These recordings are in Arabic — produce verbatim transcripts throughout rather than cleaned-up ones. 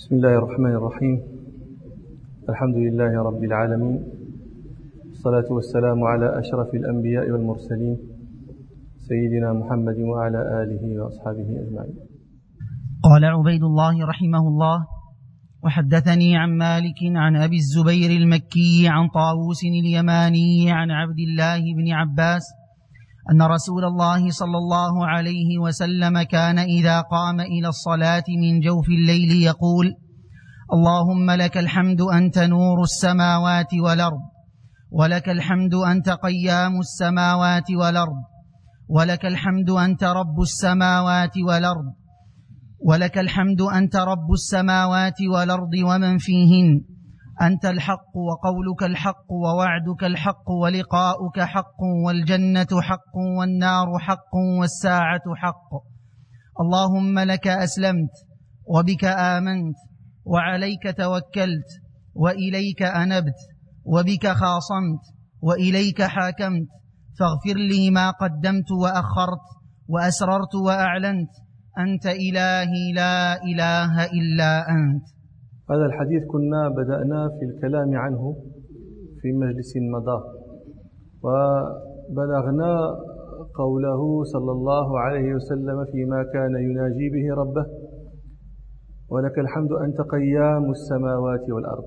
بسم الله الرحمن الرحيم. الحمد لله رب العالمين، الصلاة والسلام على أشرف الأنبياء والمرسلين سيدنا محمد وعلى آله وأصحابه أجمعين. قال عبيد الله رحمه الله: وحدثني عن مالك عن أبي الزبير المكي عن طاووس اليماني عن عبد الله بن عباس أن رسول الله صلى الله عليه وسلم كان إذا قام إلى الصلاة من جوف الليل يقول: اللهم لك الحمد أنت نور السماوات والأرض، ولك الحمد أنت قيام السماوات والأرض، ولك الحمد أنت رب السماوات والأرض، ولك الحمد أنت رب السماوات والأرض ومن فيهن، أنت الحق وقولك الحق ووعدك الحق ولقاؤك حق والجنة حق والنار حق والساعة حق. اللهم لك أسلمت وبك آمنت وعليك توكلت وإليك أنبت وبك خاصمت وإليك حاكمت، فاغفر لي ما قدمت وأخرت وأسررت وأعلنت، أنت إلهي لا إله إلا أنت. هذا الحديث كنا بدأنا في الكلام عنه في مجلس مضى، وبلغنا قوله صلى الله عليه وسلم فيما كان يناجي به ربه: ولك الحمد أنت قيام السماوات والأرض.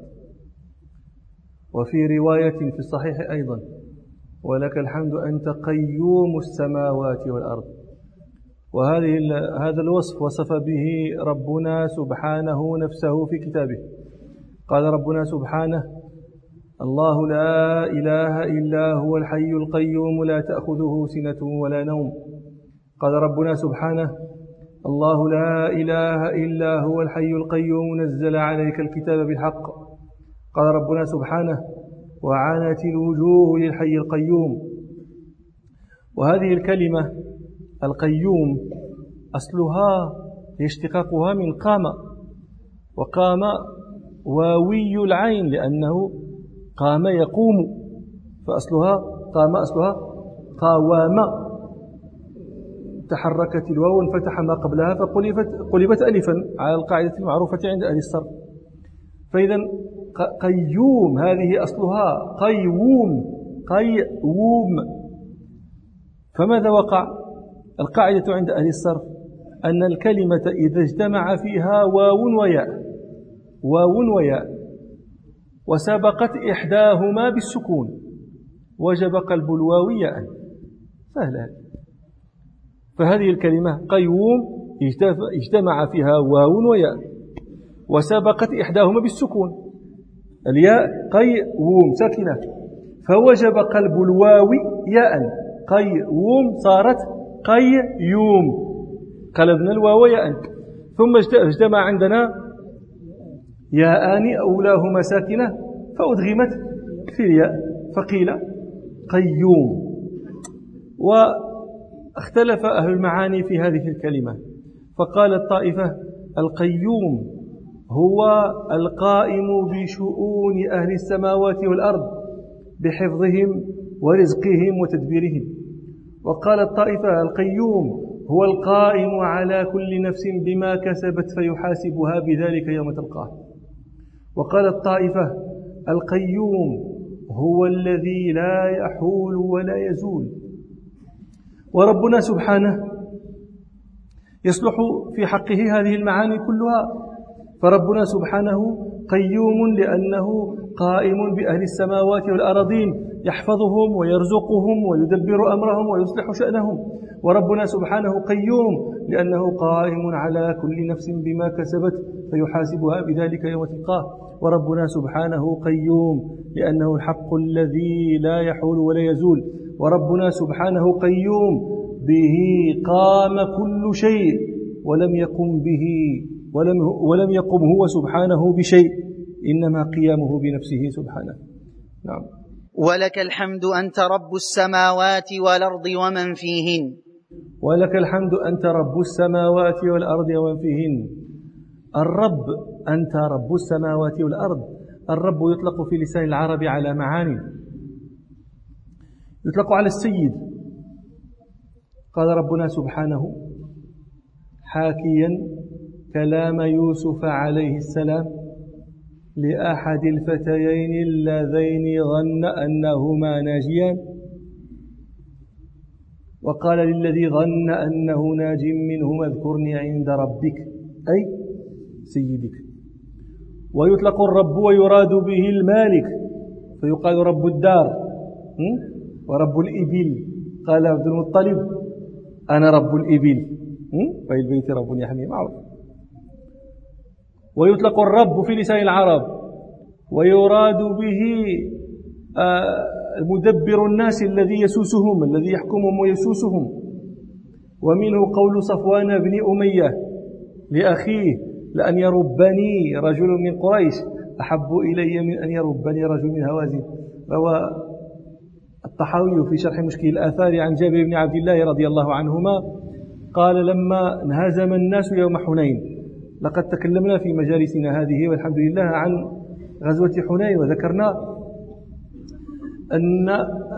وفي رواية في الصحيح أيضا: ولك الحمد أنت قيوم السماوات والأرض. وهذه هذا الوصف وصف به ربنا سبحانه نفسه في كتابه. قال ربنا سبحانه: الله لا إله إلا هو الحي القيوم لا تأخذه سنة ولا نوم. قال ربنا سبحانه: الله لا إله إلا هو الحي القيوم نزل عليك الكتاب بالحق. قال ربنا سبحانه: وعنت الوجوه للحي القيوم. وهذه الكلمة القيوم أصلها اشتقاقها من قام، وقام واوي العين لأنه قام يقوم، فأصلها قام أصلها قوام، تحركت الواو وانفتح ما قبلها فقلبت قلبت ألفا على القاعدة المعروفة عند أهل الصرف. فإذا قيوم هذه أصلها قيوم قيوم. فماذا وقع؟ القاعدة عند أهل الصرف أن الكلمة إذا اجتمع فيها واو وياء واو وياء وسبقت إحداهما بالسكون وجب قلب الواو ياء. سهلة. فهذه الكلمة قيوم اجتمع فيها واو وياء وسبقت إحداهما بالسكون، الياء قيوم ساكنة، فوجب قلب الواو ياء. قيوم صارت قيوم، قلبنا الواو ياء. ثم اجتمع عندنا ياءان أولاهما ساكنة فأدغمت في الياء فقيل قيوم. واختلف أهل المعاني في هذه الكلمة، فقال الطائفة: القيوم هو القائم بشؤون أهل السماوات والأرض بحفظهم ورزقهم وتدبيرهم. وقال الطائفة: القيوم هو القائم على كل نفس بما كسبت فيحاسبها بذلك يوم تلقاه. وقال الطائفة: القيوم هو الذي لا يحول ولا يزول. وربنا سبحانه يصلح في حقه هذه المعاني كلها، فربنا سبحانه قيوم لأنه قائم بأهل السماوات والأراضين يحفظهم ويرزقهم ويدبر أمرهم ويصلح شأنهم. وربنا سبحانه قيوم لأنه قائم على كل نفس بما كسبت فيحاسبها بذلك يوم تلقاه. وربنا سبحانه قيوم لأنه الحق الذي لا يحول ولا يزول. وربنا سبحانه قيوم به قام كل شيء ولم يقم به ولم, ولم يقم هو سبحانه بشيء، إنما قيامه بنفسه سبحانه. نعم. ولك الحمد أنت رب السماوات والأرض ومن فيهن. ولك الحمد أنت رب السماوات والأرض ومن فيهن. الرب أنت رب السماوات والأرض. الرب يطلق في لسان العرب على معاني. يطلق على السيد. قال ربنا سبحانه حاكيا كلام يوسف عليه السلام لأحد الفتيين اللذين ظن أنهما ناجيان، وقال للذي ظن أنه ناج منهما اذكرني عند ربك أي سيدك. ويطلق الرب ويراد به المالك، فيقال رب الدار ورب الإبل. قال عبد المطلب أنا رب الإبل وللبيت رب يحميه، معروف. ويطلق الرب في لسان العرب ويراد به مدبر الناس الذي يسوسهم، الذي يحكمهم ويسوسهم. ومنه قول صفوان بن أمية لأخيه لأن يربني رجل من قريش أحب إلي من أن يربني رجل من هوازن. روى الطحاوي في شرح مشكل الآثار عن جابر بن عبد الله رضي الله عنهما قال لما انهزم الناس يوم حنين، لقد تكلمنا في مجالسنا هذه والحمد لله عن غزوة حنين، وذكرنا أن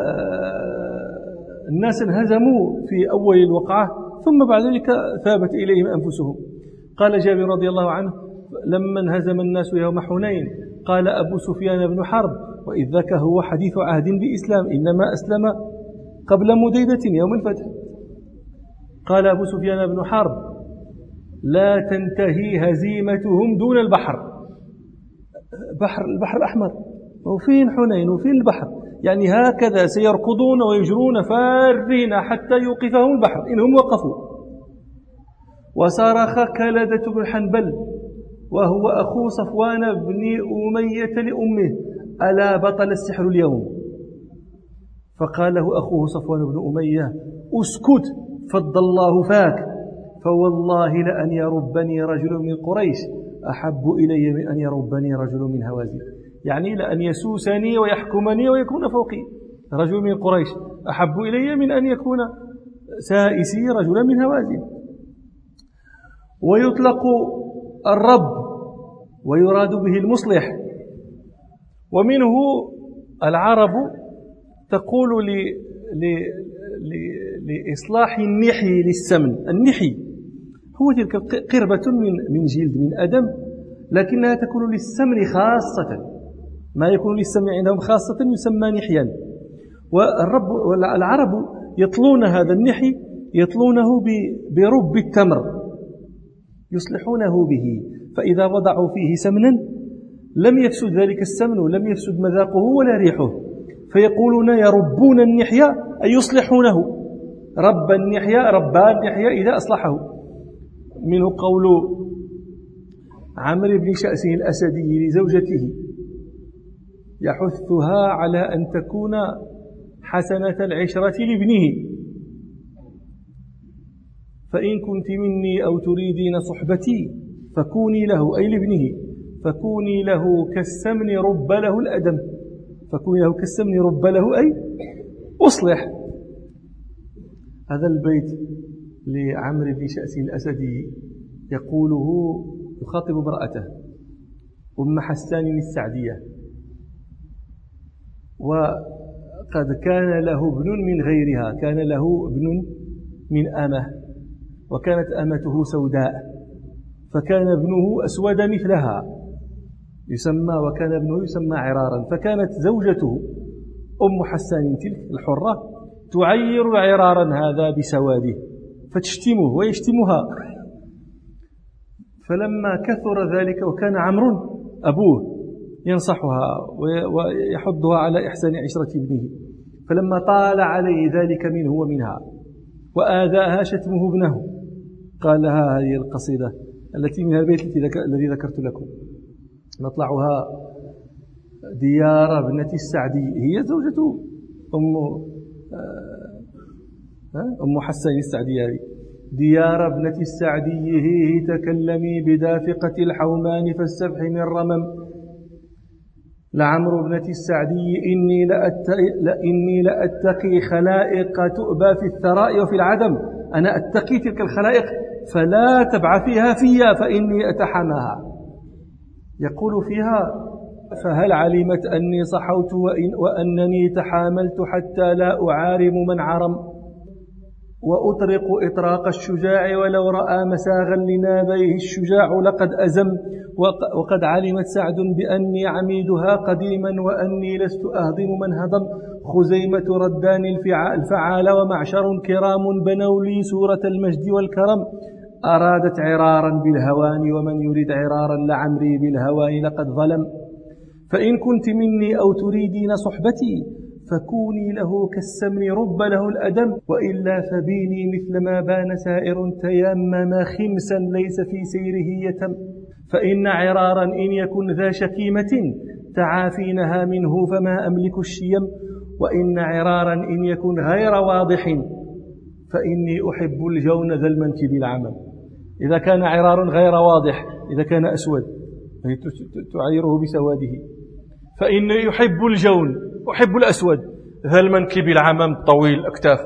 الناس انهزموا في أول الوقعة ثم بعد ذلك ثابت إليهم أنفسهم. قال جابر رضي الله عنه لما انهزم الناس يوم حنين قال أبو سفيان بن حرب، وإذ ذاك هو حديث عهد بإسلام، إنما أسلم قبل مديدة يوم الفتح. قال أبو سفيان بن حرب لا تنتهي هزيمتهم دون البحر. بحر البحر الأحمر، وفين حنين وفين البحر، يعني هكذا سيركضون ويجرون فارين حتى يوقفهم البحر إنهم وقفوا. وصرخ كلدة بن حنبل وهو أخو صفوان بن أمية لأمه ألا بطل السحر اليوم؟ فقال له أخوه صفوان بن أمية اسكت فض الله فاك، فوالله لأن يربني رجل من قريش أحب إلي من أن يربني رجل من هوازن، يعني لأن يسوسني ويحكمني ويكون فوقي رجل من قريش أحب إلي من أن يكون سائسي رجلا من هوازن. ويطلق الرب ويراد به المصلح. ومنه العرب تقول ل... ل... ل... لإصلاح النحي للسمن. النحي هو تلك قربة من من جلد من أدم، لكنها تكون للسمن خاصة، ما يكون للسمن عندهم خاصة يسمى نحيا. والرب والعرب يطلون هذا النحي يطلونه برب التمر يصلحونه به، فإذا وضعوا فيه سمنا لم يفسد ذلك السمن ولم يفسد مذاقه ولا ريحه، فيقولون يربون النحيا أي يصلحونه. رب النحيا ربان النحيا إذا أصلحه. منه قول عمرو بن شأس الأسدي لزوجته يحثها على أن تكون حسنة العشرة لابنه، فإن كنت مني أو تريدين صحبتي فكوني له أي لابنه، فكوني له كالسمن رب له الأدم، فكوني له كالسمن رب له أي أصلح. هذا البيت لعمرو بن شأس الأسدي يقوله يخاطب امرأته أم حسان السعدية، وقد كان له ابن من غيرها، كان له ابن من أمه، وكانت أمته سوداء، فكان ابنه أسود مثلها يسمى، وكان ابنه يسمى عرارا، فكانت زوجته أم حسان تلك الحرة تعير عرارا هذا بسواده فتشتمه ويشتمها. فلما كثر ذلك وكان عمرو أبوه ينصحها ويحضها على إحسان عشرة ابنه، فلما طال عليه ذلك منه ومنها وآذاها شتمه ابنه قال لها هذه القصيدة التي من البيت الذي ذكرت لكم نطلعها: ديار ابنة السعدي، هي زوجته أم أم حسان السعدي هذه. ديار ابنة السعدي هي تكلمي بدافقة الحومان فالسبح من رمم، لعمر ابنة السعدي إني لأتقي, إني لأتقي خلائق تؤبى في الثراء وفي العدم، أنا أتقي تلك الخلائق فلا تبعثيها فيها فإني أتحماها. يقول فيها: فهل علمت أني صحوت وإن وأنني تحاملت حتى لا أعارم من عرم؟ وأطرق إطراق الشجاع ولو رأى مساغا لنابيه الشجاع لقد أزم وقد علمت سعد بأني عميدها قديما وأني لست أهضم من هضم خزيمة ردان الفعال ومعشر كرام بنوا لي سورة المجد والكرم أرادت عرارا بالهوان ومن يريد عرارا لعمري بالهوان لقد ظلم فإن كنت مني أو تريدين صحبتي فكوني له كالسمن رب له الأدم وإلا فبيني مثل ما بان سائر تيمم خمسا ليس في سيره يتم فإن عرارا إن يكن ذا شكيمة تعافينها منه فما أملك الشيم وإن عرارا إن يكن غير واضح فإني أحب الجون ذا المنكب العمم. إذا كان عرار غير واضح، إذا كان أسود تعيره بسواده، فإني يحب الجون، أحب الأسود ذا المنكب العمم طويل الأكتاف.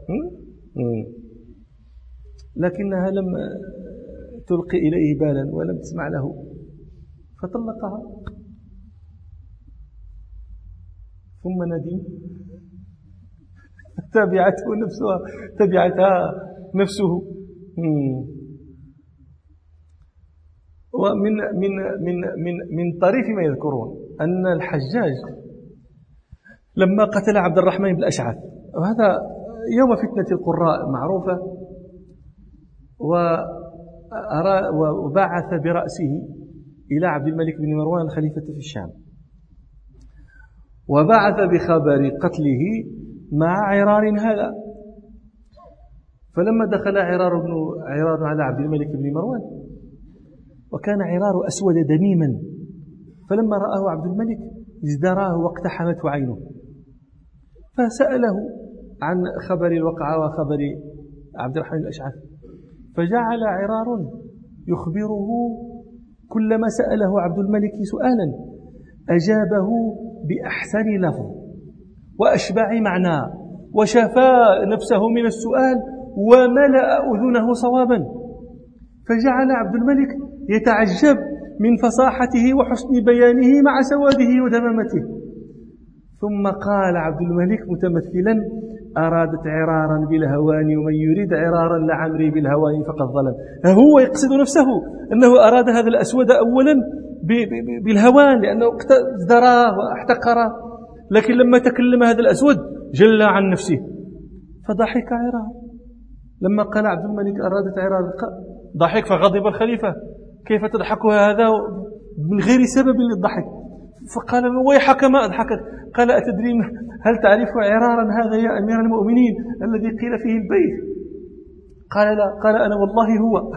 لكنها لم تلقي إليه بالا ولم تسمع له فطلقها ثم ندم تبعته نفسها تبعتها نفسه. ومن من من من من طريف ما يذكرون أن الحجاج لما قتل عبد الرحمن بن الأشعث، وهذا يوم فتنة القراء معروفة، وبعث برأسه إلى عبد الملك بن مروان الخليفة في الشام، وبعث بخبر قتله مع عرار هذا. فلما دخل عرار بن عرار على عبد الملك بن مروان وكان عرار أسود دميما، فلما رآه عبد الملك ازدراه واقتحمته عينه، فسأله عن خبر الوقعة وخبر عبد الرحمن الأشعث، فجعل عرار يخبره كلما سأله عبد الملك سؤالا أجابه بأحسن لفظ وأشبع معنى وشفى نفسه من السؤال وملأ أذنه صوابا، فجعل عبد الملك يتعجب من فصاحته وحسن بيانه مع سواده ودمامته. ثم قال عبد الملك متمثلا أرادت عرارا بالهوان ومن يريد عرارا لعمري بالهوان فقد ظلم. هو يقصد نفسه أنه أراد هذا الأسود أولا بالهوان لأنه ازدراه واحتقره، لكن لما تكلم هذا الأسود جل عن نفسه فضحك عرار. لما قال عبد الملك أرادت عرار ضحك فغضب الخليفة، كيف تضحك هذا من غير سبب للضحك؟ فقال ويحك ما أضحكك؟ قال أتدري هل تعرف عرارا هذا يا أمير المؤمنين الذي قيل فيه البيت؟ قال لا. قال أنا والله هو.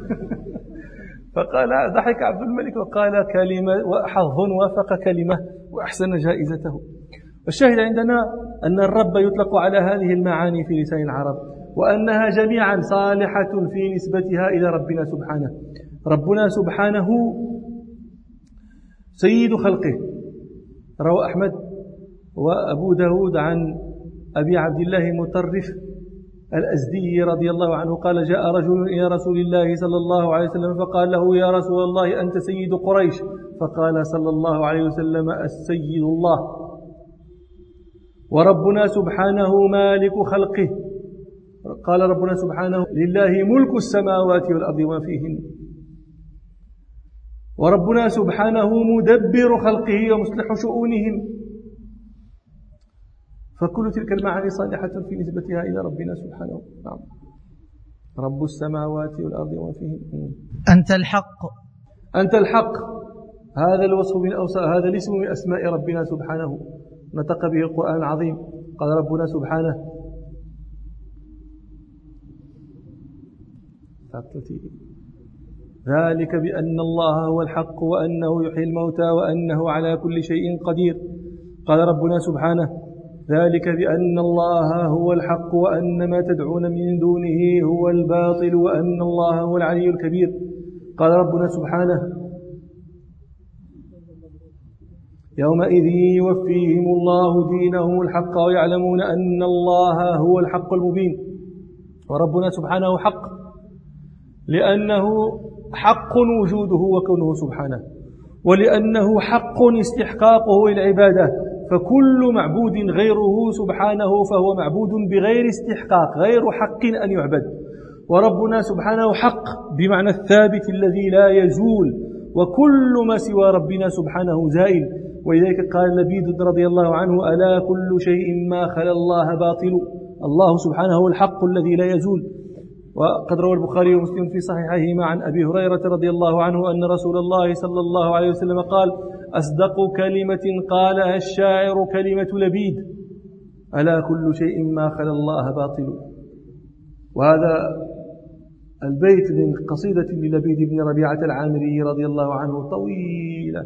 فقال ضحك عبد الملك وقال كلمة وحظ وافق كلمة وأحسن جائزته. والشاهد عندنا أن الرب يطلق على هذه المعاني في لسان العرب، وأنها جميعا صالحة في نسبتها إلى ربنا سبحانه. ربنا سبحانه سيد خلقه. روى أحمد وأبو داود عن أبي عبد الله مطرف الأزدي رضي الله عنه قال جاء رجل إلى رسول الله صلى الله عليه وسلم فقال له يا رسول الله أنت سيد قريش؟ فقال صلى الله عليه وسلم السيد الله، وربنا سبحانه مالك خلقه. قال ربنا سبحانه لله ملك السماوات والأرض وما فيهن، وربنا سبحانه مدبر خلقه ومصلح شؤونهم. فكل تلك المعاني صالحة في نسبتها إلى ربنا سبحانه. نعم. رب السماوات والأرض وما فيهن. أنت الحق. أنت الحق، هذا الوصف من أوصاف، هذا الاسم من أسماء ربنا سبحانه نطق به القرآن العظيم. قال ربنا سبحانه ذلك بأن الله هو الحق وأنه يحيي الموتى وأنه على كل شيء قدير. قال ربنا سبحانه ذلك بأن الله هو الحق وأن ما تدعون من دونه هو الباطل وأن الله هو العلي الكبير. قال ربنا سبحانه يومئذ يوفيهم الله دينهم الحق ويعلمون أن الله هو الحق المبين. وربنا سبحانه حق لأنه حق وجوده وكونه سبحانه، ولأنه حق استحقاقه للعبادة، فكل معبود غيره سبحانه فهو معبود بغير استحقاق، غير حق أن يعبد. وربنا سبحانه حق بمعنى الثابت الذي لا يزول، وكل ما سوى ربنا سبحانه زائل. ولذلك قال لبيد رضي الله عنه: ألا كل شيء ما خلا الله باطل. الله سبحانه هو الحق الذي لا يزول. وقد روى البخاري ومسلم في صحيحيهما عن أبي هريرة رضي الله عنه أن رسول الله صلى الله عليه وسلم قال: أصدق كلمة قالها الشاعر كلمة لبيد: ألا كل شيء ما خلا الله باطل. وهذا البيت من قصيدة للبيد بن ربيعة العامري رضي الله عنه طويلة،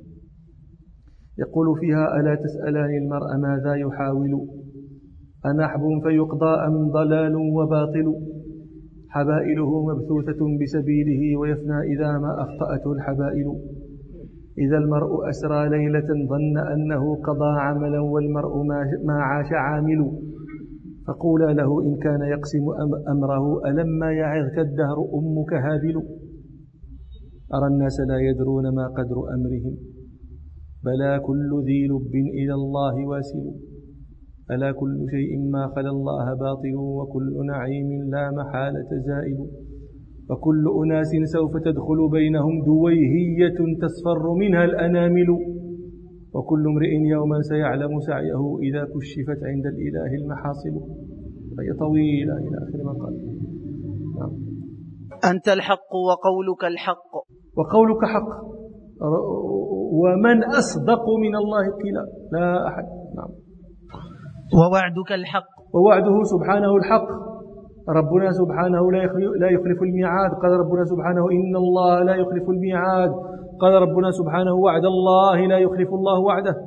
يقول فيها: ألا تسألان المرء ماذا يحاول، أنحب فيقضى أم ضلال وباطل، حبائله مبثوثة بسبيله ويفنى إذا ما أخطأته الحبائل. إذا المرء أسرى ليلة ظن أنه قضى عملا والمرء ما عاش عامل، فقولا له إن كان يقسم أمره ألما يعظك الدهر أمك هابل. أرى الناس لا يدرون ما قدر أمرهم، بلى كل ذي لب إلى الله واسل. ألا كل شيء ما خلا الله باطل، وكل نعيم لا محالة زائل. وكل أناس سوف تدخل بينهم دويهية تصفر منها الأنامل، وكل امرئ يوما سيعلم سعيه إذا كشفت عند الإله المحاصل. هي طويلة إلى آخر ما قال. نعم. أنت الحق وقولك الحق. وقولك حق، ومن أصدق من الله قيلا؟ لا أحد. نعم. ووعدك الحق. ووعده سبحانه الحق. ربنا سبحانه لا يخلف الميعاد. قال ربنا سبحانه: إن الله لا يخلف الميعاد. قال ربنا سبحانه: وعد الله لا يخلف الله وعده.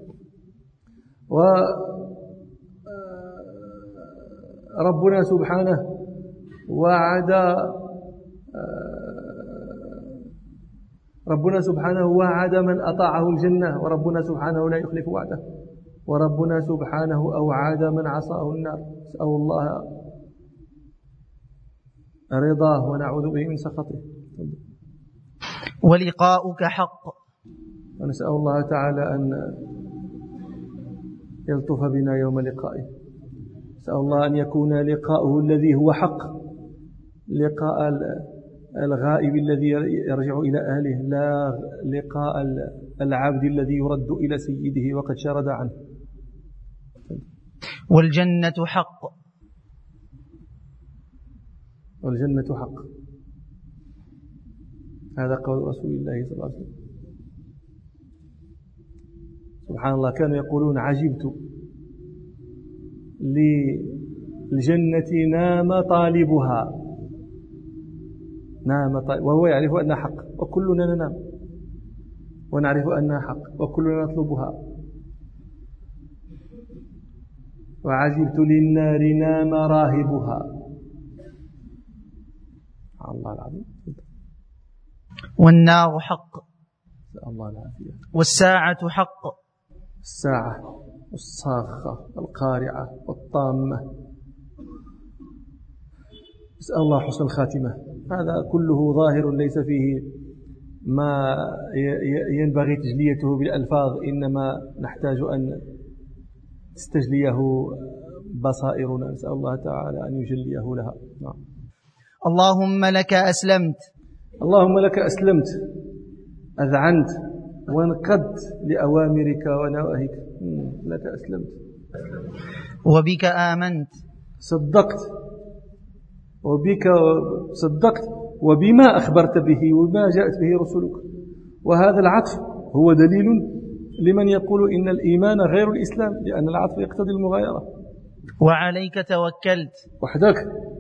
وربنا سبحانه وعد ربنا سبحانه وعد من أطاعه الجنة، وربنا سبحانه لا يخلف وعده. وربنا سبحانه أوعد من عصاه النار. نسأل الله رضاه ونعوذ به من سخطه. ولقاؤك حق. ونسأل الله تعالى أن يلطف بنا يوم لقائه. نسأل الله أن يكون لقاؤه الذي هو حق، لقاء الغائب الذي يرجع إلى أهله، لا لقاء العبد الذي يرد إلى سيده وقد شرد عنه. والجنة حق. والجنة حق. هذا قول رسول الله صلى الله عليه وسلم. سبحان الله، كانوا يقولون: عجبت للجنة نام طالبها. نام طالب، وهو يعرف أنها حق، وكلنا ننام ونعرف أنها حق، وكلنا نطلبها. وعجبت للنار نام راهبها. الله العظيم. والنار حق. الله العافية. والساعة حق. الساعة والصاخة القارعة والطامة. نسأل الله حسن الخاتمة. هذا كله ظاهر ليس فيه ما ينبغي تجليته بالألفاظ، إنما نحتاج أن تستجليه بصائرنا. نسأل الله تعالى أن يجليه لها. نعم. اللهم لك أسلمت. اللهم لك أسلمت، أذعنت وانقدت لأوامرك ونواهيك. لك أسلمت. وبك آمنت. صدقت. وبك صدقت وبما أخبرت به وما جاءت به رسلك. وهذا العطف هو دليل لمن يقول إن الإيمان غير الإسلام، لأن العطف يقتضي المغايرة. وعليك توكلت. وحدك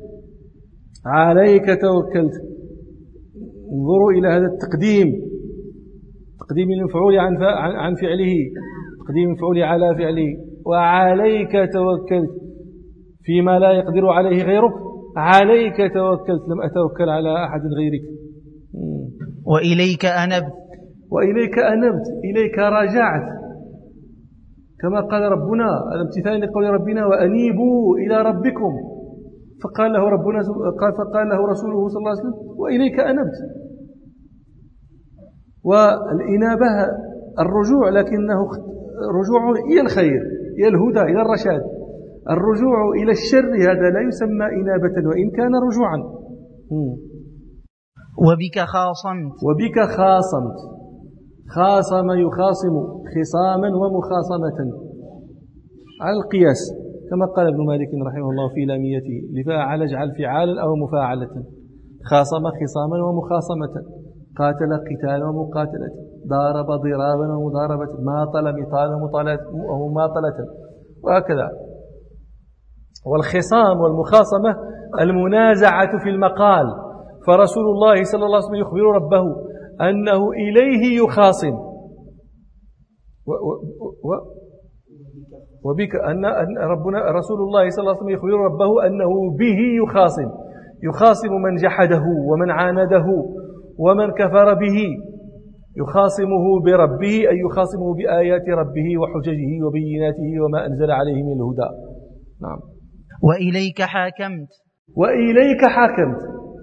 عليك توكلت. انظروا إلى هذا التقديم، تقديم المفعول عن عن فعله، تقديم المفعول على فعله. وعليك توكلت فيما لا يقدر عليه غيرك. عليك توكلت، لم أتوكل على أحد غيرك. وإليك أنبت. وإليك أنبت، إليك رجعت، كما قال ربنا على امتثال لقول ربنا: وأنيبوا إلى ربكم. فقال له ربنا فقال له رسوله صلى الله عليه وسلم: وإليك أنبت. والإنابة الرجوع، لكنه رجوع إلى الخير، إلى الهدى، إلى الرشاد. الرجوع إلى الشر هذا لا يسمى إنابة وإن كان رجوعا. وبك خاصمت وبك خاصمت خاصم يخاصم خصاما ومخاصمة على القياس، كما قال ابن مالك رحمه الله في لاميته: لفاعل اجعل فعالا أو مفاعلة. خاصم خصاما ومخاصمة، قاتل قتالا ومقاتلة، ضارب ضرابا ومضاربة، ماطل مطالا ومماطلة، وهكذا. والخصام والمخاصمة المنازعة في المقال، فرسول الله صلى الله عليه وسلم يخبر ربه أنه إليه يخاصم، و و و وبك أن ربنا رسول الله صلى الله عليه وسلم يخبر ربه أنه به يخاصم، يخاصم من جحده ومن عانده ومن كفر به، يخاصمه بربه أي يخاصمه بآيات ربه وحججه وبيناته وما أنزل عليه من الهدى. نعم. وإليك حاكمت وإليك حاكمت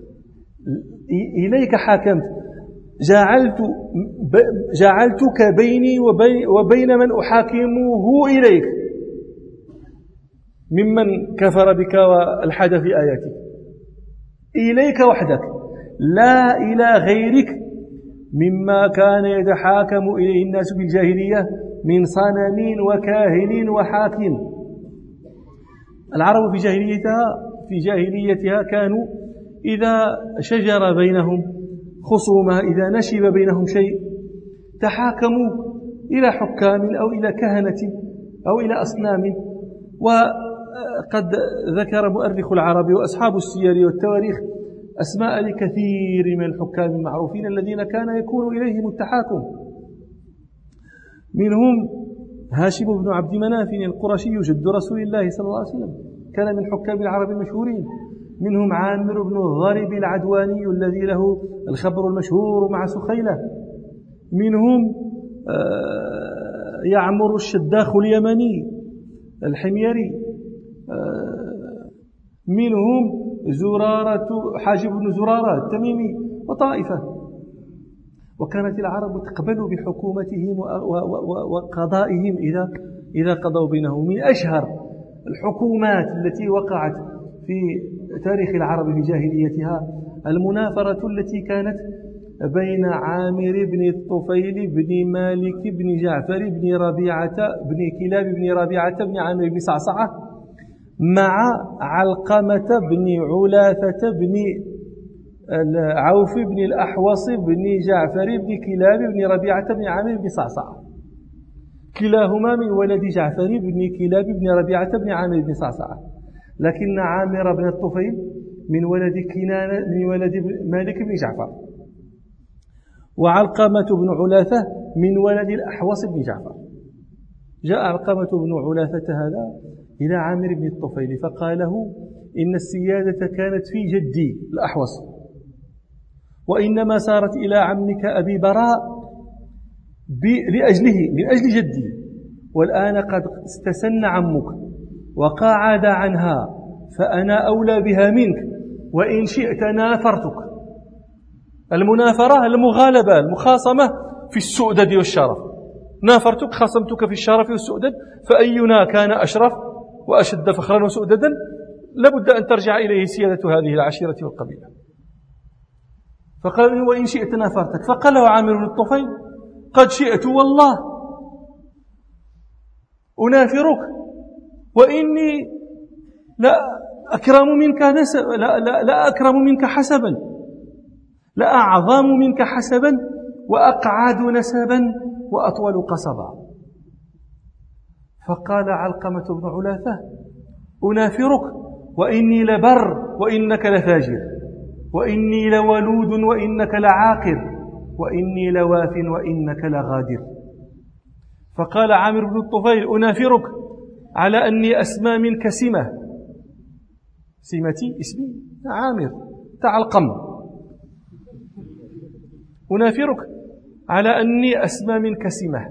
إليك حاكمت جعلت جعلتك بيني وبين, وبين من أحاكمه إليك ممن كفر بك والحد في آياتك. إليك وحدك لا إلى غيرك مما كان يتحاكم إليه الناس في الجاهلية من صنم وكاهن وحاكم. العرب في جاهليتها في جاهليتها كانوا إذا شجر بينهم خصومة، إذا نشب بينهم شيء، تحاكموا إلى حكام أو إلى كهنة أو إلى أصنام. وقد ذكر مؤرخ العرب وأصحاب السير والتواريخ أسماء لكثير من الحكام المعروفين الذين كان يكون إليهم التحاكم. منهم هاشم بن عبد مناف القرشي جد رسول الله صلى الله عليه وسلم، كان من حكام العرب المشهورين. منهم عامر بن الضارب العدواني الذي له الخبر المشهور مع سخيلة. منهم يعمر الشداخ اليمني الحميري. منهم زرارة حاجب بن زرارة التميمي وطائفة. وكانت العرب تقبل بحكومتهم وقضائهم إذا إذا قضوا بينهم. من أشهر الحكومات التي وقعت في تاريخ العرب في جاهليتها المنافرة التي كانت بين عامر بن الطفيل بن مالك بن جعفر بن ربيعة بن كلاب بن ربيعة بن عامر بن صعصعة مع علقمة بن علاثة بن عوف بن الأحوص بن جعفر بن كلاب بن ربيعة بن عامر بن صعصعة، كلاهما من ولد جعفر بن كلاب بن ربيعة بن عامر بن صعصعة، لكن عامر بن الطفيل من ولد كنانة من ولد مالك بن جعفر، وعلقمة بن علاثة من ولد الأحوص بن جعفر. جاء علقمة بن علاثة هذا إلى عامر بن الطفيل فقال له: إن السيادة كانت في جدي الأحوص، وإنما سارت إلى عمك أبي براء لأجله من أجل جدي، والآن قد استسن عمك وقاعد عنها، فأنا أولى بها منك، وإن شئت نافرتك. المنافرة المغالبة المخاصمة في السؤدد والشرف، نافرتك خاصمتك في الشرف والسؤدد، فأينا كان أشرف وأشد فخرا وسؤددا لابد أن ترجع إليه سيادة هذه العشيرة والقبيلة. فقال: وإن شئت نافرتك. فقال له عامر بن الطفيل: قد شئت والله أنافرك، وإني لا أكرم منك نسب لا, لا, لا أكرم منك حسبا، لا أعظم منك حسبا، وأقعد نسبا، وأطول قصبا. فقال علقمة بن علاثة: أنافرك وإني لبر وإنك لفاجر، وإني لولود وإنك لعاقر، وإني لواف وإنك لغادر. فقال عامر بن الطفيل: أنافرك على أني أسمى منك سمة، سمتي اسمي عامر تعلقم، أنافرك على أني أسمى منك سمة،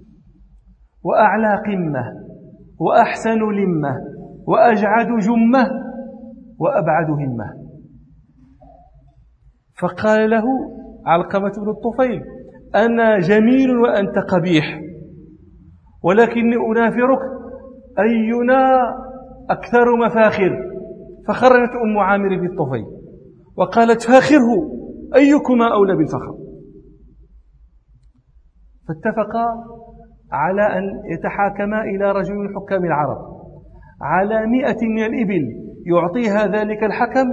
وأعلى قمة، وأحسن لمة، وأجعد جمة، وأبعد همة. فقال له علقمة بن الطفيل: أنا جميل وأنت قبيح، ولكني أنافرك أينا أكثر مفاخر. فخرجت أم عامر بن الطفيل وقالت فاخره أيكما أولى بالفخر. فاتفقا على أن يتحاكما إلى رجل من حكام العرب على مئة من الإبل يعطيها ذلك الحكم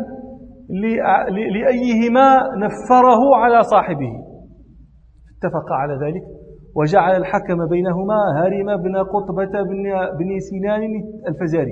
لأيهما نفره على صاحبه. اتفقا على ذلك وجعل الحكم بينهما هارم بن قطبة بن سنان الفزاري.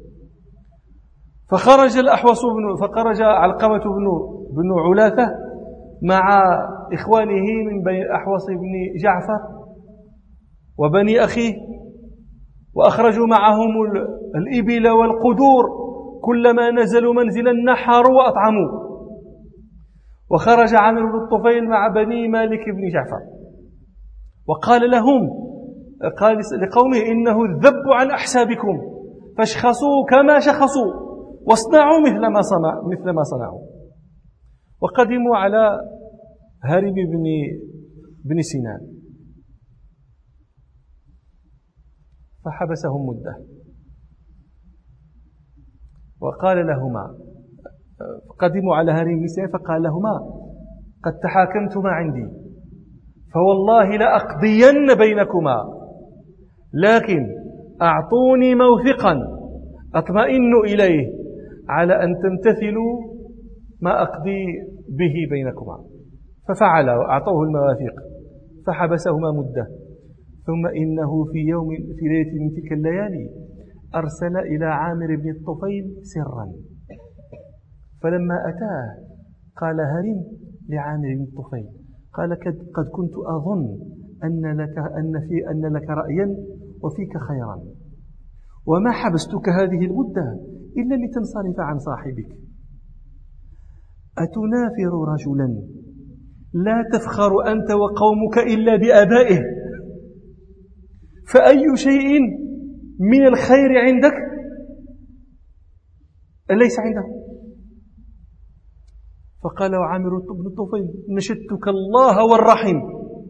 فخرج الأحوص بن فخرج علقمة بن بن علاثة مع إخوانه من بين الأحوص بن جعفر وبني أخيه، وأخرجوا معهم الإبل والقدور، كلما نزلوا منزلا نحروا وأطعموا. وخرج عامر بن الطفيل مع بني مالك بن جعفر وقال لهم قال لقومه إنه الذب عن أحسابكم فاشخصوا كما شخصوا واصنعوا مثل ما صنع مثل ما صنعوا. وقدموا على هارم بن بن سنان فحبسهم مدة وقال لهما قدموا على هارم بن سنان فقال لهما قد تحاكمتما عندي فوالله لأقضين بينكما، لكن أعطوني موثقا أطمئن إليه على أن تمتثلوا ما أقضي به بينكما. ففعل وأعطوه المواثيق فحبسهما مدة. ثم إنه في يوم في ليلة من تلك الليالي أرسل إلى عامر بن الطفيل سرا، فلما أتاه قال هرم لعامر بن الطفيل قال قد كنت أظن أن لك أن في أن لك رأيا وفيك خيرا، وما حبستك هذه المدة إلا لتنصرف عن صاحبك. أتنافر رجلا لا تفخر أنت وقومك إلا بآبائه، فأي شيء من الخير عندك ليس عنده؟ فقال عامر بن الطفيل نشدتك الله والرحم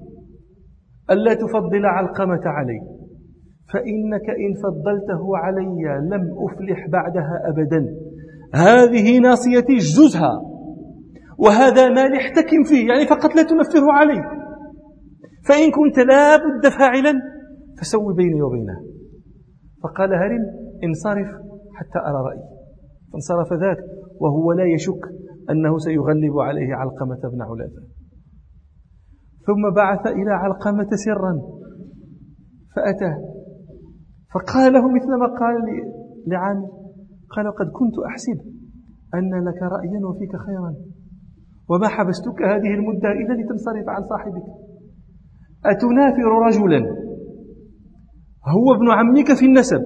ألا تفضل علقمة علي، فإنك إن فضلته علي لم أفلح بعدها أبدا. هذه ناصيتي اجززها، وهذا مال احتكم فيه، يعني فقط لا تنفره علي، فإن كنت لا بد فاعلا فسوي بيني وبينه. فقال هرم انصرف حتى أرى رأيي. فانصرف ذاك وهو لا يشك أنه سيغلب عليه علقمة بن علاثة. ثم بعث إلى علقمة سرا فأتاه فقال له مثل ما قال لعامر، قال قد كنت أحسب أن لك رأيا وفيك خيرا، وما حبستك هذه المدة إلا لتنصرف عن صاحبك. أتنافر رجلا هو ابن عمك في النسب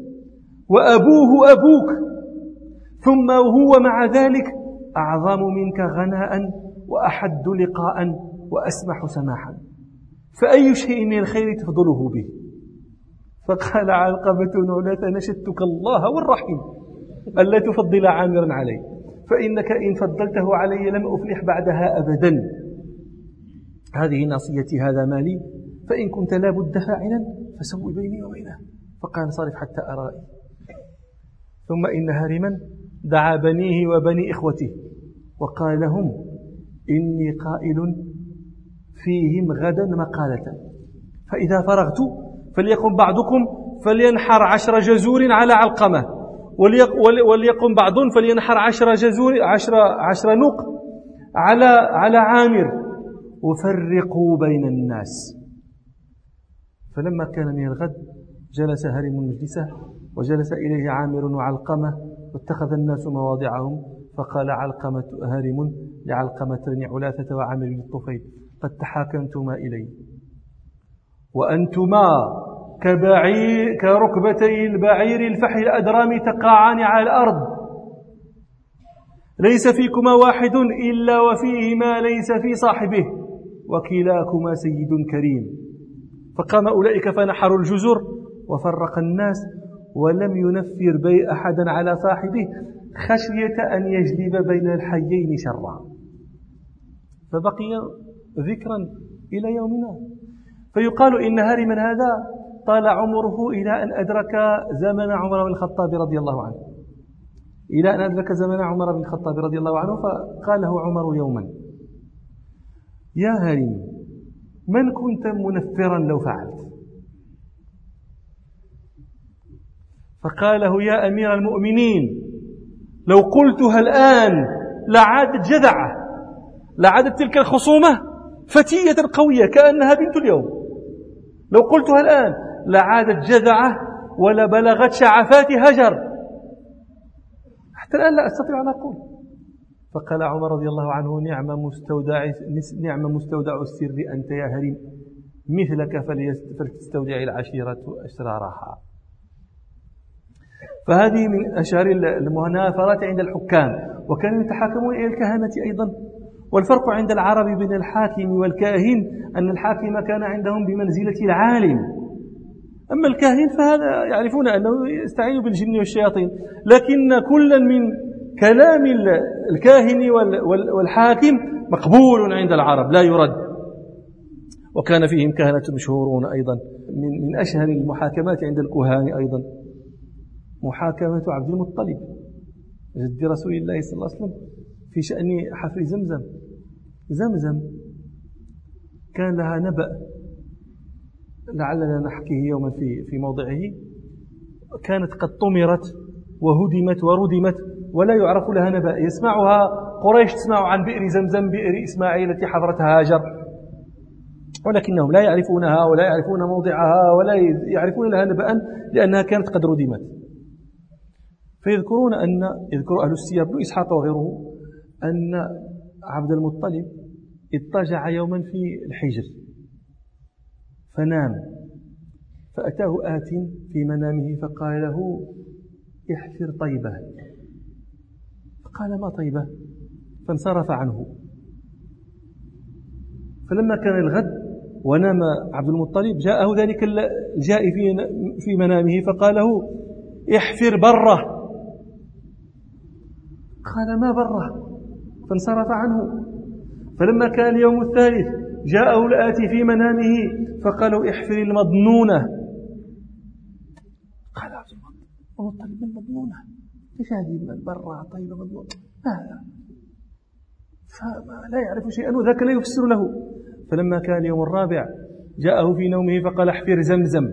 وأبوه أبوك، ثم هو مع ذلك أعظم منك غناء وأحد لقاء وأسمح سماحا، فأي شيء من الخير تفضله به؟ فقال علقمة بن علاثة نشدتك الله والرحم ألا تفضل عامرا علي، فإنك إن فضلته علي لم أفلح بعدها أبدا. هذه ناصيتي، هذا مالي، فإن كنت لا بد فاعلا فسوي بيني وبينه. فقال انصرف حتى أرى. ثم إن هارما دعا بنيه وبني إخوته وقال لهم إني قائل فيهم غدا مقالة، فإذا فرغت فليقم بعضكم فلينحر عشر جزور على علقمة، وليقم بعض فلينحر عشر جزور عشر, عشر نوق على, على عامر، وفرقوا بين الناس. فلما كان من الغد جلس هارم مجلسه وجلس إليه عامر وعلقمة واتخذ الناس مواضعهم. فقال علقمة هارم لعلقمة بن علاثة وعامر بن الطفيل قد تحاكمتما إلي وأنتما كبعير كركبتي البعير الفحل الأدرام تقاعان على الأرض، ليس فيكما واحد إلا وفيه ما ليس في صاحبه، وكلاكما سيد كريم. فقام أولئك فنحروا الجزر وفرق الناس، ولم ينفر بي أحدا على صاحبه خشية أن يجلب بين الحيين شرا. فبقي ذكرا إلى يومنا. فيقال إن هارما هذا طال عمره إلى أن أدرك زمن عمر بن الخطاب رضي الله عنه إلى أن أدرك زمن عمر بن الخطاب رضي الله عنه فقال له عمر يوما: يا هرم، من كنت منفرا لو فعلت؟ فقال له: يا أمير المؤمنين، لو قلتها الآن لعادت جذعة، لعادت تلك الخصومة فتية قوية كأنها بنت اليوم. لو قلتها الآن لعادت جذعة ولبلغت شعفات هجر، حتى الآن لا أستطيع أن أقول. فقال عمر رضي الله عنه: نعم مستودع نعم مستودع السر أنت يا هرم، مثلك فلتستودع العشيرة أسرارها. فهذه من أشهر المنافرات عند الحكام، وكانوا يتحاكمون إلى الكهنة أيضا. والفرق عند العرب بين الحاكم والكاهن أن الحاكم كان عندهم بمنزلة العالم، أما الكاهن فهذا يعرفون أنه يستعين بالجن والشياطين، لكن كلا من كلام الكاهن والحاكم مقبول عند العرب لا يرد. وكان فيهم كهنة مشهورون أيضا. من أشهر المحاكمات عند الكهان أيضا محاكمة عبد المطلب جد رسول الله صلى الله عليه وسلم في شأن حفر زمزم. زمزم كان لها نبأ لعلنا نحكيه يوما في في موضعه. كانت قد طمرت وهدمت وردمت ولا يعرف لها نبأ، يسمعها قريش تسمع عن بئر زمزم، بئر إسماعيل التي حفرتها هاجر، ولكنهم لا يعرفونها ولا يعرفون موضعها ولا يعرفون لها نبأ لأنها كانت قد ردمت. فيذكرون أن يذكر أهل السير بن إسحاق وغيره أن عبد المطلب اضطجع يوما في الحجر فنام، فأتاه آت في منامه فقال له: احفر طيبة. فقال: ما طيبة؟ فانصرف عنه. فلما كان الغد ونام عبد المطلب جاءه ذلك الجائي في منامه فقال له: احفر بره. قال: ما بره؟ فانصرف عنه. فلما كان اليوم الثالث جاءه الآتي في منامه فقالوا: احفر المضنونة. قال عبد المطلب: من مضنونة؟ ايش هذه برة طيبة مضنونة؟ هذا فلا يعرف شيئا وذاك لا يفسر له. فلما كان اليوم الرابع جاءه في نومه فقال: احفر زمزم.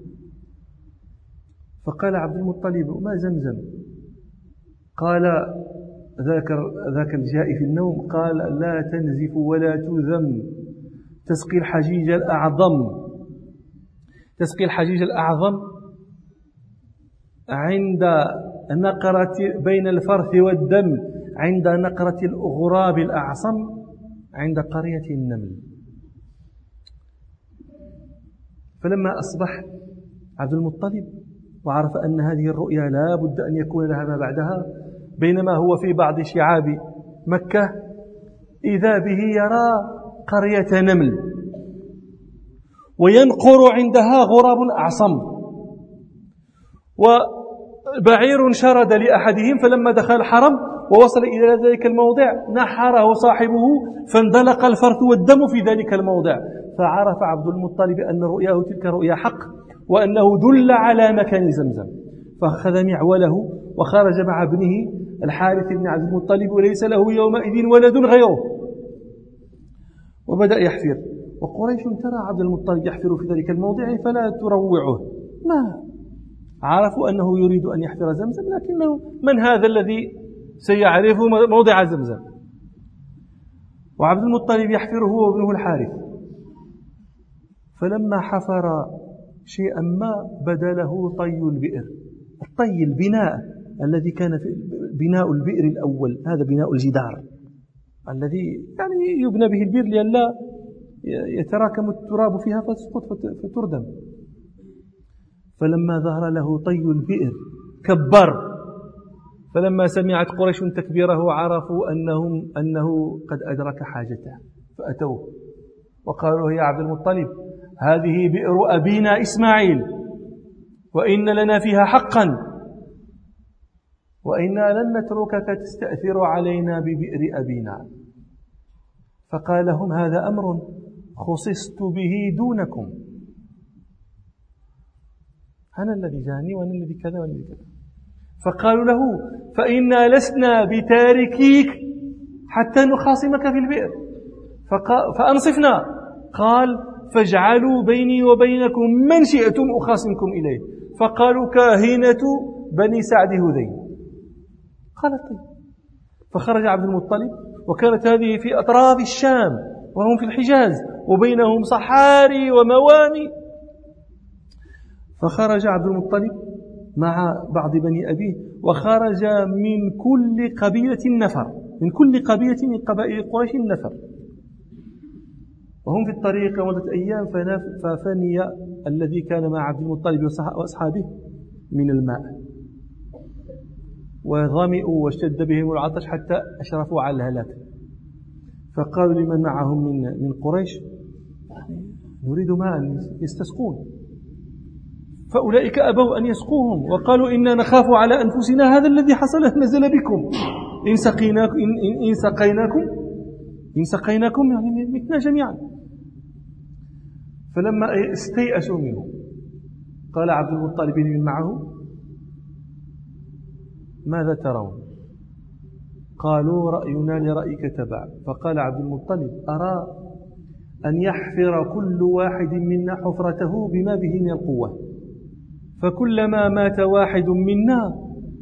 فقال عبد المطلب: ما زمزم؟ قال ذاك ذاك الجائي في النوم قال: لا تنزف ولا تذم، تسقي الحجيج الأعظم تسقي الحجيج الأعظم عند نقرة بين الفرث والدم، عند نقرة الأغراب الأعصم، عند قرية النمل. فلما أصبح عبد المطلب وعرف أن هذه الرؤيا لا بد أن يكون لها ما بعدها، بينما هو في بعض شعاب مكة إذا به يرى قرية نمل وينقر عندها غراب أعصم، وبعير شرد لأحدهم فلما دخل الحرم ووصل إلى ذلك الموضع نحره صاحبه فاندلق الفرث والدم في ذلك الموضع. فعرف عبد المطلب أن رؤياه تلك رؤيا حق وأنه دل على مكان زمزم، فأخذ معوله وخرج مع ابنه الحارث بن عبد المطلب وليس له يومئذ ولد غيره، وبدأ يحفر. وقريش ترى عبد المطلب يحفر في ذلك الموضع فلا تروعه، ما عرفوا أنه يريد أن يحفر زمزم، لكنه من هذا الذي سيعرف موضع زمزم؟ وعبد المطلب يحفر هو وابنه الحارث. فلما حفر شيئا ما بدا له طي البئر. الطي البناء الذي كان في بناء البئر الأول، هذا بناء الجدار الذي يعني يبنى به البئر لئلا يتراكم التراب فيها فتسقط فتردم. فلما ظهر له طي البئر كبر، فلما سمعت قريش تكبيره عرفوا أنهم أنه قد أدرك حاجته فأتوه وقالوا: يا عبد المطلب، هذه بئر أبينا إسماعيل وإن لنا فيها حقا، وإنا لن نتركك تستأثر علينا ببئر أبينا. فقال لهم: هذا أمر خصصت به دونكم، أنا الذي جاني وأنا الذي كذا وأنا الذي كذا. فقالوا له فإنا لسنا بتاركيك حتى نخاصمك في البئر فأنصفنا. قال فاجعلوا بيني وبينكم من شئتم أخاصمكم إليه. فقالوا كاهنة بني سعد هذيل. قال طيب. فخرج عبد المطلب، وكانت هذه في أطراف الشام وهم في الحجاز وبينهم صحاري ومواني. فخرج عبد المطلب مع بعض بني أبيه، وخرج من كل قبيلة نفر، من كل قبيلة من قبائل قريش نفر، وهم في الطريق مدة أيام. ففني الذي كان مع عبد المطلب وأصحابه من الماء، وظمئوا واشتد بهم العطش حتى أشرفوا على الهلاك. فقالوا لمن معهم من من قريش نريد ماء يستسقون. فأولئك أبوا أن يسقوهم وقالوا إنا نخاف على أنفسنا هذا الذي حصل نزل بكم، إن سقيناكم إن, إن سقيناكم إن سقيناكم يعني متنا جميعا. فلما استيأسوا منه قال عبد المطلب من معه ماذا ترون؟ قالوا رأينا لرأيك تبع. فقال عبد المطلب أرى أن يحفر كل واحد منا حفرته بما به من القوة، فكلما مات واحد منا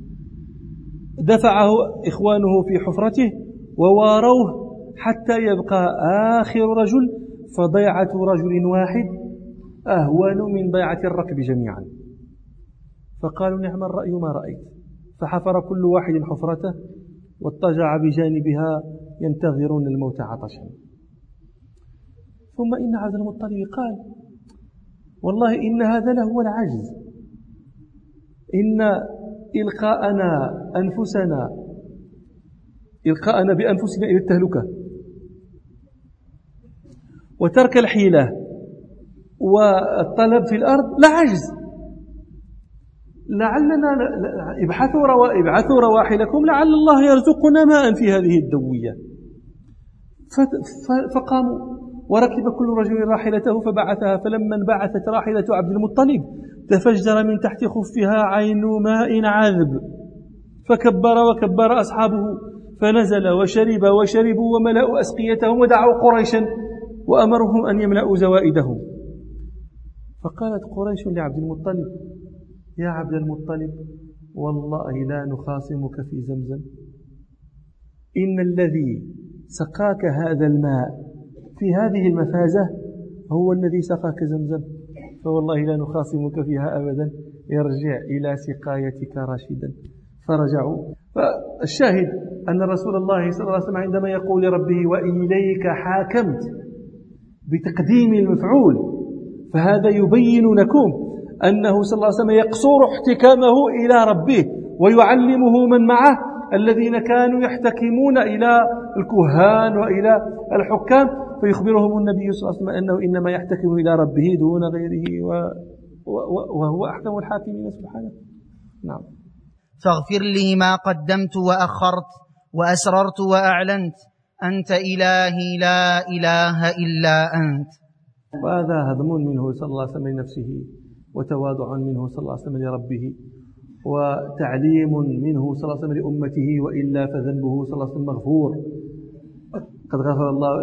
دفعه إخوانه في حفرته وواروه حتى يبقى آخر رجل، فضيعة رجل واحد أهون من ضيعة الركب جميعا. فقالوا نعم الرأي ما رأيت. فحفر كل واحد حفرته واضطجع بجانبها ينتظرون الموت عطشا. ثم إن عبد المطلب قال والله إن هذا لهو العجز، إن إلقاءنا أنفسنا إلقاءنا بأنفسنا إلى التهلكة وترك الحيلة والطلب في الأرض لعجز. لعلنا ابحثوا روا... ابعثوا رواحلكم لعل الله يرزقنا ماء في هذه الدوية. ف... ف... فقاموا وركب كل رجل راحلته فبعثها. فلما انبعثت راحلة عبد المطلب تفجر من تحت خفها عين ماء عذب، فكبر وكبر أصحابه، فنزل وشرب وشربوا وملأوا أسقيتهم ودعوا قريشا وأمرهم أن يملأوا زوائدهم. فقالت قريش لعبد المطلب يا عبد المطلب والله لا نخاصمك في زمزم، إن الذي سقاك هذا الماء في هذه المفازة هو الذي سقاك زمزم، فوالله لا نخاصمك فيها أبدا، يرجع إلى سقايتك راشدا. فرجعوا. فالشاهد أن رسول الله صلى الله عليه وسلم عندما يقول لربه وإليك حاكمت بتقديم المفعول، فهذا يبين لكم أنه صلى الله عليه وسلم يقصر احتكامه إلى ربه ويعلمه من معه الذين كانوا يحتكمون إلى الكهان وإلى الحكام، فيخبرهم النبي صلى الله عليه وسلم أنه إنما يحتكم إلى ربه دون غيره و... و... وهو أحكم الحاكمين سبحانه. نعم. فاغفر لي ما قدمت وأخرت وأسررت وأعلنت، أنت إلهي لا إله إلا أنت. وهذا هضم منه صلى الله عليه وسلم لنفسه، وتواضع منه صلى الله عليه وسلم لربه، وتعليم منه صلى الله عليه وسلم لأمته، وإلا فذنبه صلى الله عليه وسلم مغفور. قد غفر الله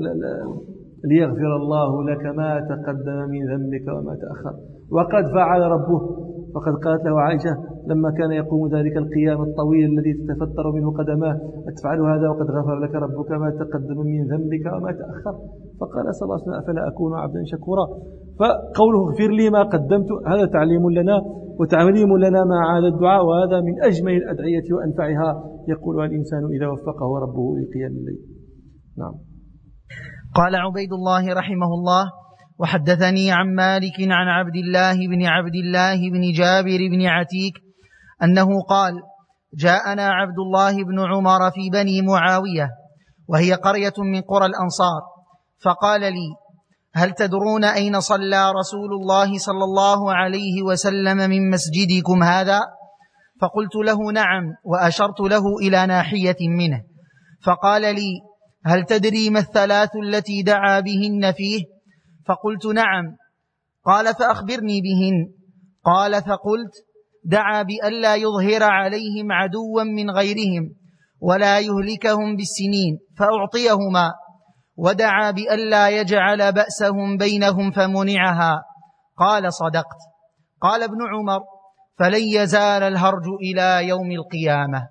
ليغفر الله لك ما تقدم من ذنبك وما تأخر، وقد فعل ربه. فقد قالت له عائشة لما كان يقوم ذلك القيام الطويل الذي تتفتر منه قدماه أتفعل هذا وقد غفر لك ربك ما تقدم من ذنبك وما تأخر؟ فقال صلى الله عليه وسلم أفلا أكون عبدا شكورا. فقوله اغفر لي ما قدمت هذا تعليم لنا وتعليم لنا مع هذا الدعاء، وهذا من أجمل الأدعية وأنفعها يقولها الإنسان إذا وفقه ربه لقيام الليل. نعم. قال عبيد الله رحمه الله وحدثني عن مالك عن عبد الله بن عبد الله بن جابر بن عتيك أنه قال جاءنا عبد الله بن عمر في بني معاوية وهي قرية من قرى الأنصار، فقال لي هل تدرون أين صلى رسول الله صلى الله عليه وسلم من مسجدكم هذا؟ فقلت له نعم، وأشرت له إلى ناحية منه. فقال لي هل تدري ما الثلاث التي دعا بهن فيه؟ فقلت نعم. قال فأخبرني بهن. قال فقلت دعا بألا يظهر عليهم عدوا من غيرهم ولا يهلكهم بالسنين فأعطيهما، ودعا بألا يجعل بأسهم بينهم فمنعها. قال صدقت. قال ابن عمر فلن يزال الهرج إلى يوم القيامة.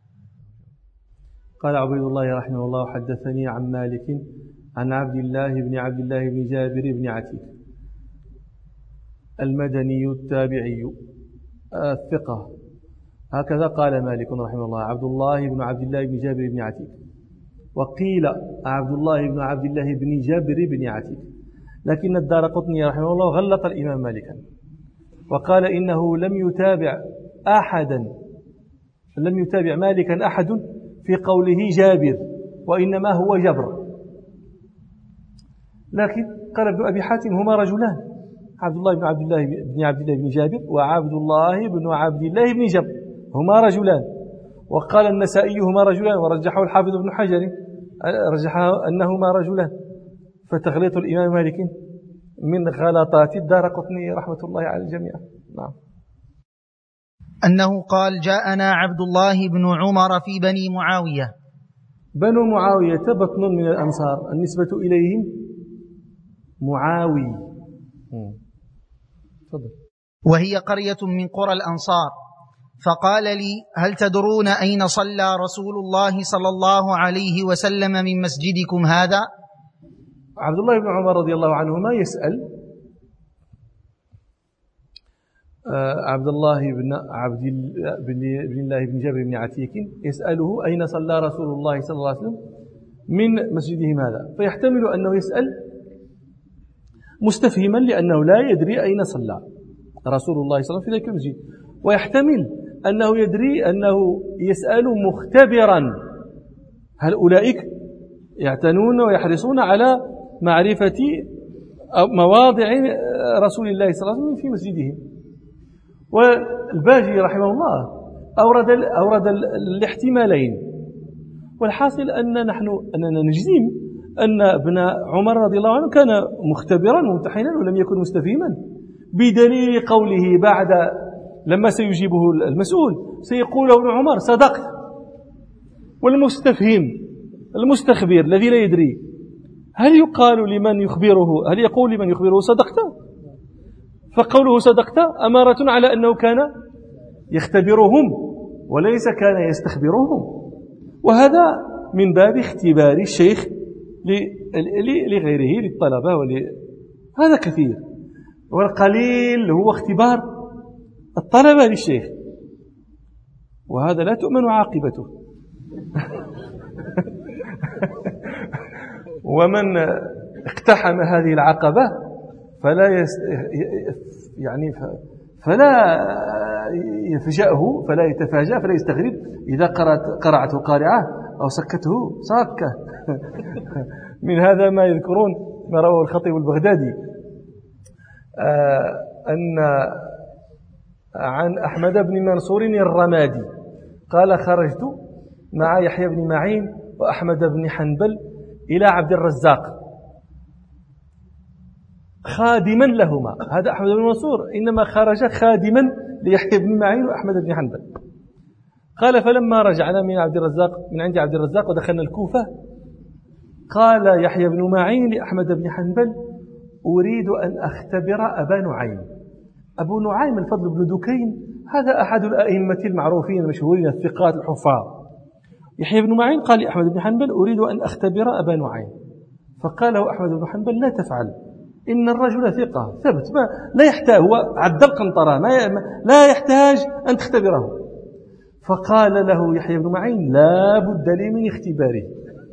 قال عبيد الله رحمه الله حدثني عن مالك عن عبد الله بن عبد الله بن جابر بن عتيق المدني التابعي الثقة، هكذا قال مالك رحمه الله عبد الله بن عبد الله بن جابر بن عتيق، وقيل عبد الله بن عبد الله بن جابر بن عتيق، لكن الدارقطني رحمه الله غلط الإمام مالكا وقال إنه لم يتابع أحدا لم يتابع مالكا أحد في قوله جابر، وإنما هو جبر. لكن قال ابن أبي حاتم هما رجلان، عبد الله بن عبد الله بن عبد الله بن جابر وعبد الله بن عبد الله بن جبر هما رجلان. وقال النسائي هما رجلان، ورجحه الحافظ ابن حجر رجح أنهما رجلان. فتغليط الإمام مالك من غلطات الدارقطني رحمة الله على الجميع. نعم. أنه قال جاءنا عبد الله بن عمر في بني معاوية. بنو معاوية بطن من الأنصار، النسبة إليهم معاوي. فضل. وهي قرية من قرى الأنصار. فقال لي هل تدرون أين صلى رسول الله صلى الله عليه وسلم من مسجدكم هذا؟ عبد الله بن عمر رضي الله عنهما يسأل عبد الله بن عبد بن الله بن جابر بن عتيق، يسأله أين صلى رسول الله صلى الله عليه وسلم من مسجدهم هذا، فيحتمل أنه يسأل مستفهما لأنه لا يدري أين صلى رسول الله صلى الله عليه وسلم في ذلك المسجد، ويحتمل أنه يدري أنه يسأل مختبرا هل أولئك يعتنون ويحرصون على معرفة مواضع رسول الله صلى الله عليه وسلم في مسجدهم. والباجي رحمه الله أورد أورد الاحتمالين، والحاصل أن نحن أننا نجزم أن ابن عمر رضي الله عنه كان مختبرا ممتحنا ولم يكن مستفهما، بدليل قوله بعد لما سيجيبه المسؤول سيقول ابن عمر صدقت. والمستفهم المستخبر الذي لا يدري هل يقال لمن يخبره هل يقول لمن يخبره صدقت؟ فقوله صدقت أمارة على أنه كان يختبرهم وليس كان يستخبرهم، وهذا من باب اختبار الشيخ لغيره للطلبة ول... هذا كثير، والقليل هو اختبار الطلبة للشيخ، وهذا لا تؤمن عاقبته. ومن اقتحم هذه العقبة فلا يس... يعني فلا يفجأه فلا يتفاجأ فلا يستغرب إذا قرأت قرأته قارعة أو سكته ساكة. من هذا ما يذكرون ما رواه الخطيب البغدادي أن عن أحمد بن منصور الرمادي قال خرجت مع يحيى بن معين وأحمد بن حنبل إلى عبد الرزاق خادما لهما. هذا أحمد بن منصور إنما خرج خادما ليحيى بن معين وأحمد بن حنبل. قال فلما رجعنا من عبد الرزاق من عند عبد الرزاق ودخلنا الكوفة قال يحيى بن معين لأحمد بن حنبل أريد أن أختبر أبا نعيم. أبو نعيم الفضل بن دكين هذا أحد الأئمة المعروفين المشهورين الثقات الحفاظ. يحيى بن معين قال لأحمد بن حنبل أريد أن أختبر أبا نعيم، فقال له أحمد بن حنبل لا تفعل، إن الرجل ثقة ثبت ما لا يحتاج، هو عد القنطرة لا يحتاج أن تختبره. فقال له يحيى بن معين لا بد لي من اختباره.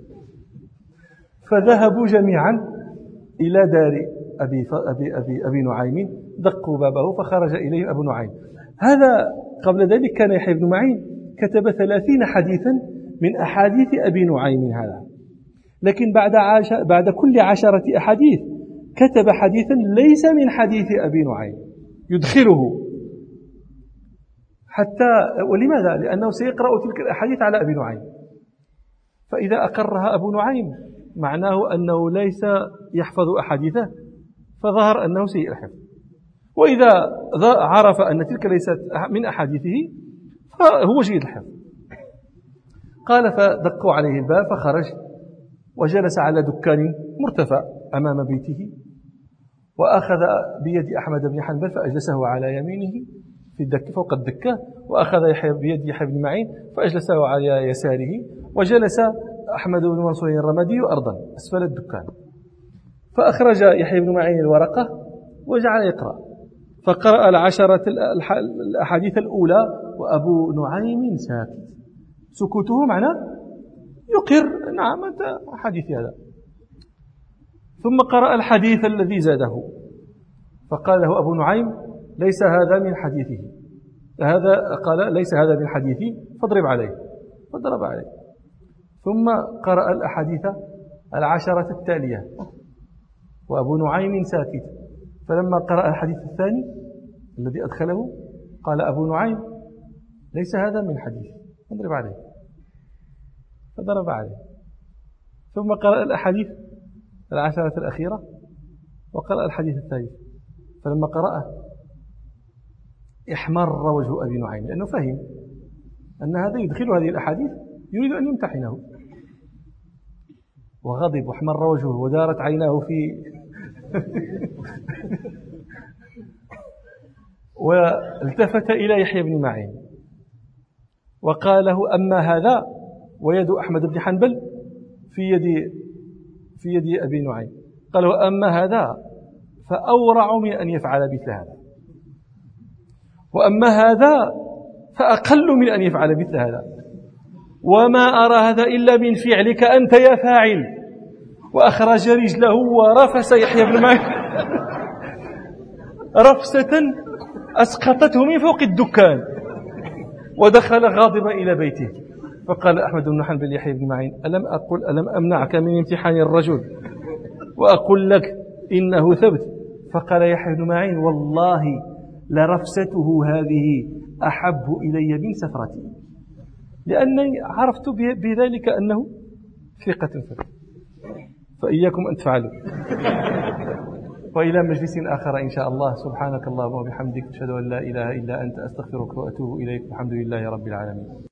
فذهبوا جميعا إلى دار أبي, أبي, أبي, أبي نعيم، دقوا بابه فخرج إليه أبو نعيم. هذا قبل ذلك كان يحيى بن معين كتب ثلاثين حديثا من أحاديث أبي نعيم هذا، لكن بعد, عاش بعد كل عشرة أحاديث كتب حديثا ليس من حديث أبي نعيم يدخله حتى. ولماذا؟ لأنه سيقرأ تلك الأحاديث على أبي نعيم، فإذا أقرها أبو نعيم معناه أنه ليس يحفظ أحاديثه، فظهر أنه سيء الحفظ. وإذا عرف أن تلك ليست من أحاديثه فهو جيد الحفظ. قال فدقوا عليه الباب فخرج وجلس على دكان مرتفع أمام بيته، وأخذ بيد أحمد بن حنبل فأجلسه على يمينه في الدك فوق الدكة، وأخذ يحيى بيد يحيى بن معين فأجلسه على يساره، وجلس أحمد بن منصور الرمادي أرضا أسفل الدكان. فأخرج يحيى بن معين الورقة وجعل يقرأ، فقرأ العشرة الأحاديث الأولى وأبو نعيم ساكت. سكوته معناه يقر نعم أنت حديث هذا. ثم قرأ الحديث الذي زاده فقال له أبو نعيم ليس هذا من حديثه، هذا قال ليس هذا من حديثي فاضرب عليه، فضرب عليه. ثم قرأ الأحاديث العشرة التالية وأبو نعيم ساكت. فلما قرأ الحديث الثاني الذي أدخله قال أبو نعيم ليس هذا من حديث فاضرب عليه، فضرب عليه. ثم قرأ الأحاديث العشرة الأخيرة وقرأ الحديث الثالث. فلما قرأه احمر وجه أبي نعيم لأنه فهم أن هذا يدخل هذه الأحاديث يريد أن يمتحنه، وغضب واحمر وجهه ودارت عيناه في والتفت إلى يحيى بن معين وقال له أما هذا، ويد أحمد بن حنبل في يد في يد أبي نعيم، قال وأما هذا فأورع من أن يفعل مثل هذا، وأما هذا فأقل من أن يفعل مثل هذا، وما أرى هذا إلا من فعلك أنت يا فاعل. وأخرج رجله ورفس يحيى بن معين رفسة أسقطته من فوق الدكان، ودخل غاضبا إلى بيته. فقال أحمد بن حنبل يحيى بن معين ألم أقل ألم أمنعك من امتحان الرجل وأقول لك إنه ثبت؟ فقال يحيى بن معين والله لرفسته هذه أحب إلي من سفرتي، لأنني عرفت بذلك أنه ثقة ثبت. فإياكم أن تفعلوا. وإلى مجلس آخر إن شاء الله. سبحانك اللهم وبحمدك أشهد أن لا إله إلا أنت أستغفرك وأتوب إليك. الحمد لله رب العالمين.